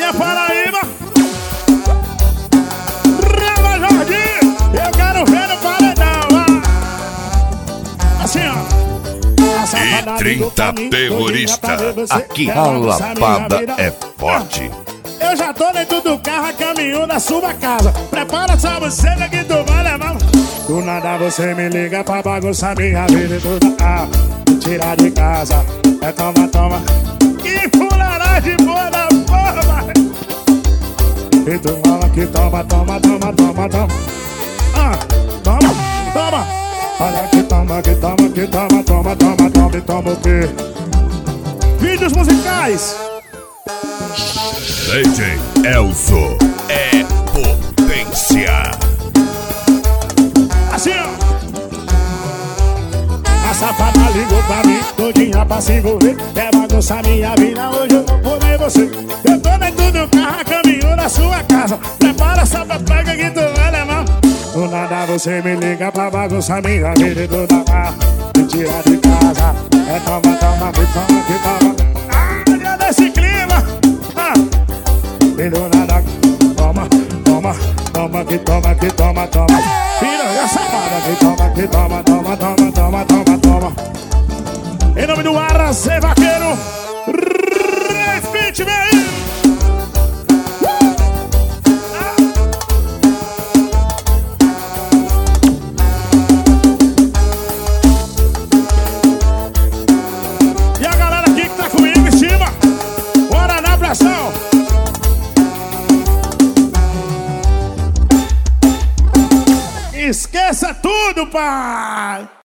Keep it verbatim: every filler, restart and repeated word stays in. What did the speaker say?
da Paraíba. Rama Jardim, eu quero ver no paredão. Assim, ó. E trinta terroristas. Aqui a lapada é forte. Eu já tô dentro do carro, a caminho da sua casa. Prepara essa buceta que tu vai levar. Do nada você me liga pra bagunçar minha vida e toda a me tirar de casa. É toma, toma. Que fuleiragem boa da porra. E tu fala que toma, toma, toma, toma, toma. Ah, toma, toma. Olha que toma, que toma, que toma, toma, toma, toma, e toma o quê? Vídeos musicais. D J Elzo é potência. Assim, ó. A safada ligou pra mim, todinha pra se envolver. Quer bagunçar minha vida, hoje eu vou comer você. Eu tô dentro do carro, a caminho da sua casa. Prepara essa pega que tu vai levar. Do nada você me liga pra bagunçar minha vida e toda a me tirar de casa. É toma, toma, que toma, que toma. Ah, olha desse clima. Ah. E do nada, toma, toma, toma, que toma, que toma, toma. Piranha safada, que toma, que toma, toma, toma, toma, toma, toma. Em nome do Arrasê Vaqueiro, refit, vem aí. E a galera aqui que tá comigo em cima, bora na pressão. Esqueça tudo, pai!